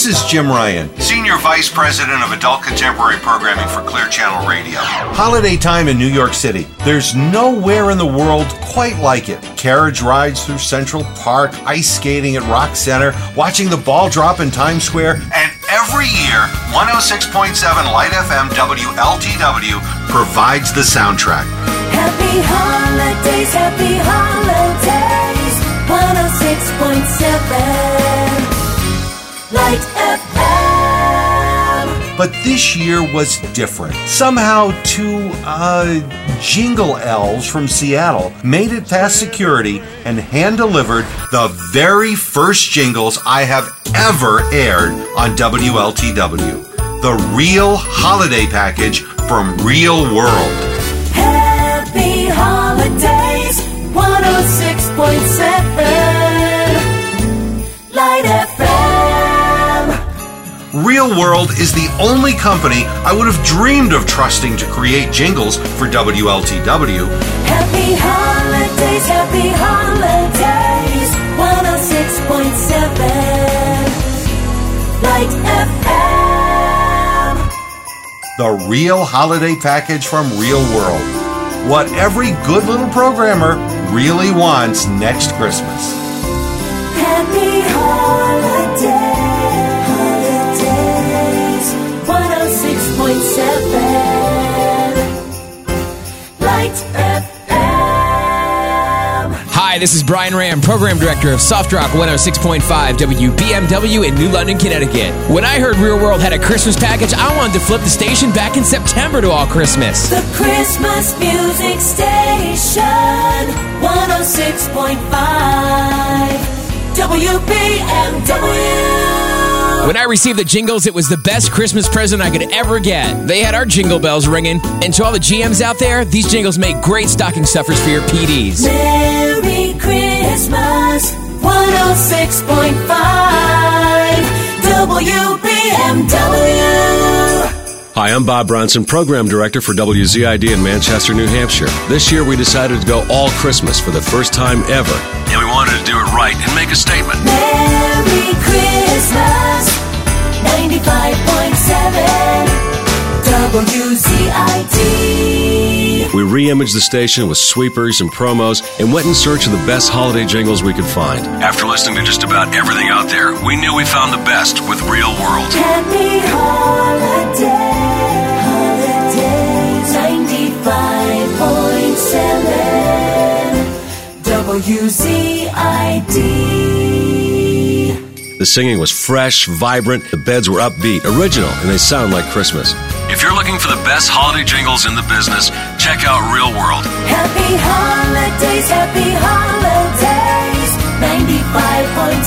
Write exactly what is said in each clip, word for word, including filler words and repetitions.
This is Jim Ryan, Senior Vice President of Adult Contemporary Programming for Clear Channel Radio. Holiday time in New York City. There's nowhere in the world quite like it. Carriage rides through Central Park, ice skating at Rock Center, watching the ball drop in Times Square. And every year, one oh six point seven Light F M W L T W provides the soundtrack. Happy holidays, happy holidays, one oh six point seven Light F M. But this year was different. Somehow two, uh, jingle elves from Seattle made it past security and hand-delivered the very first jingles I have ever aired on W L T W. The Real Holiday Package from Real World. Happy holidays, one oh six point seven Light F M. Real World is the only company I would have dreamed of trusting to create jingles for W L T W. Happy holidays, happy holidays, one oh six point seven Light F M. The Real Holiday Package from Real World. What every good little programmer really wants next Christmas. Happy holidays, holidays, one oh six point seven Light F M. Hi, this is Brian Ram, Program Director of Soft Rock one oh six point five W B M W in New London, Connecticut. When I heard Real World had a Christmas package, I wanted to flip the station back in September to all Christmas. The Christmas Music Station, one oh six point five W B M W. When I received the jingles, it was the best Christmas present I could ever get. They had our jingle bells ringing. And to all the G Ms out there, these jingles make great stocking stuffers for your P Ds. Merry Christmas, one oh six point five W B M W. Hi, I'm Bob Bronson, Program Director for W Z I D in Manchester, New Hampshire. This year we decided to go all Christmas for the first time ever. And we wanted to do it right and make a statement. Merry Christmas, ninety-five point seven W Z I D. We re-imaged the station with sweepers and promos and went in search of the best holiday jingles we could find. After listening to just about everything out there, we knew we found the best with Real World. Happy holidays, holidays, ninety-five point seven W Z I D. The singing was fresh, vibrant, the beds were upbeat, original, and they sound like Christmas. If you're looking for the best holiday jingles in the business, check out Real World. Happy holidays, happy holidays, ninety-five point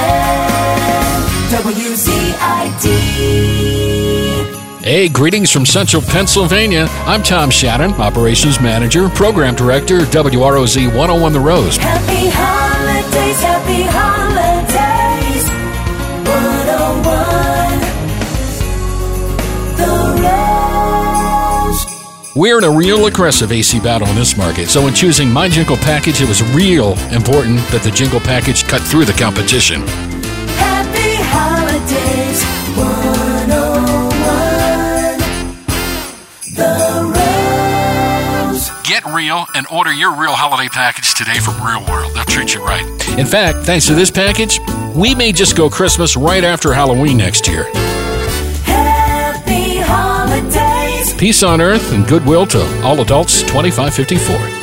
seven W Z I D. Hey, greetings from Central Pennsylvania. I'm Tom Shannon, Operations Manager, Program Director, W R O Z one oh one The Rose. Happy holidays, happy holidays, one oh one The Rose. We're in a real aggressive A C battle in this market, so in choosing my jingle package, it was real important that the jingle package cut through the competition. Happy holidays, one oh one The Rose. Get real and order your real holiday package today from Real World. They'll treat you right. In fact, thanks to this package, we may just go Christmas right after Halloween next year. Happy holidays. Peace on earth and goodwill to all adults twenty-five fifty-four.